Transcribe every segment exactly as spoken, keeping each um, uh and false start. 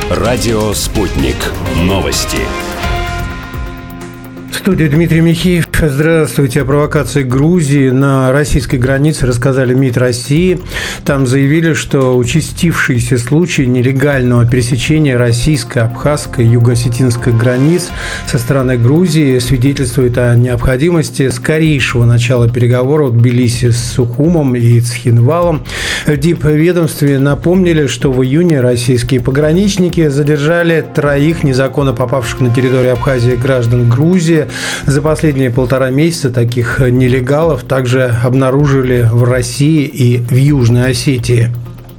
Радио «Спутник». Новости. В студии Дмитрий Михеев. Здравствуйте. О провокации Грузии на российской границе рассказали МИД России. Там заявили, что участившиеся случаи нелегального пересечения российской, абхазской, юго-осетинской границ со стороны Грузии свидетельствуют о необходимости скорейшего начала переговоров в Тбилиси с Сухумом и Цхинвалом. В дипведомстве напомнили, что в июне российские пограничники задержали троих незаконно попавших на территорию Абхазии граждан Грузии. За последние полтора месяца таких нелегалов также обнаружили в России и в Южной Осетии.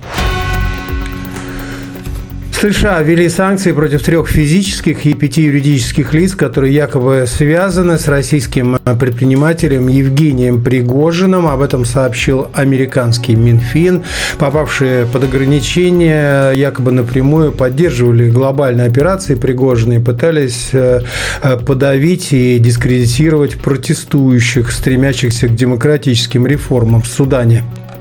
США ввели санкции против трех физических и пяти юридических лиц, которые якобы связаны с российским предпринимателем Евгением Пригожиным. Об этом сообщил американский Минфин. Попавшие под ограничения якобы напрямую поддерживали глобальные операции Пригожина и пытались подавить и дискредитировать протестующих, стремящихся к демократическим реформам в Судане.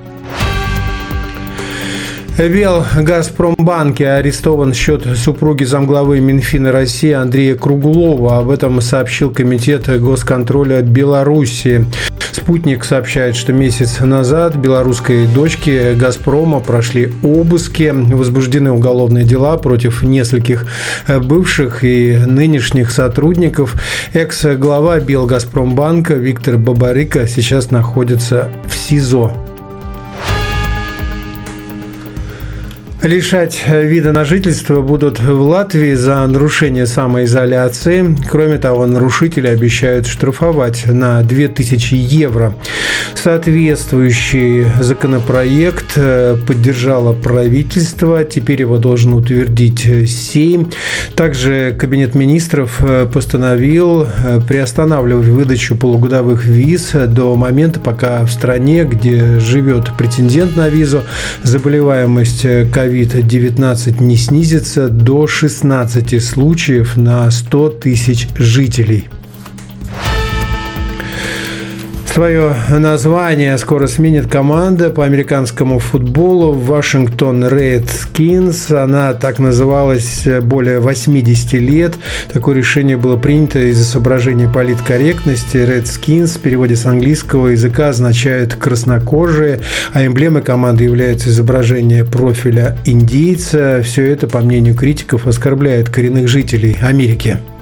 В Белгазпромбанке арестован счет супруги замглавы Минфина России Андрея Круглова. Об этом сообщил Комитет госконтроля Беларуси. «Спутник» сообщает, что месяц назад белорусской дочке «Газпрома» прошли обыски. Возбуждены уголовные дела против нескольких бывших и нынешних сотрудников. Экс-глава Белгазпромбанка Виктор Бабарыка сейчас находится в СИЗО. Лишать вида на жительство будут в Латвии за нарушение самоизоляции. Кроме того, нарушители обещают штрафовать на две тысячи евро. Соответствующий законопроект поддержало правительство. Теперь его должен утвердить Сейм. Также Кабинет министров постановил приостанавливать выдачу полугодовых виз до момента, пока в стране, где живет претендент на визу, заболеваемость ковид девятнадцать не снизится до шестнадцати случаев на сто тысяч жителей. Свое название скоро сменит команда по американскому футболу Вашингтон Редскинс. Она так называлась более восьмидесяти лет. Такое решение было принято из-за соображений политкорректности. Редскинс в переводе с английского языка означает «краснокожие», а эмблемой команды является изображение профиля индейца. Все это, по мнению критиков, оскорбляет коренных жителей Америки.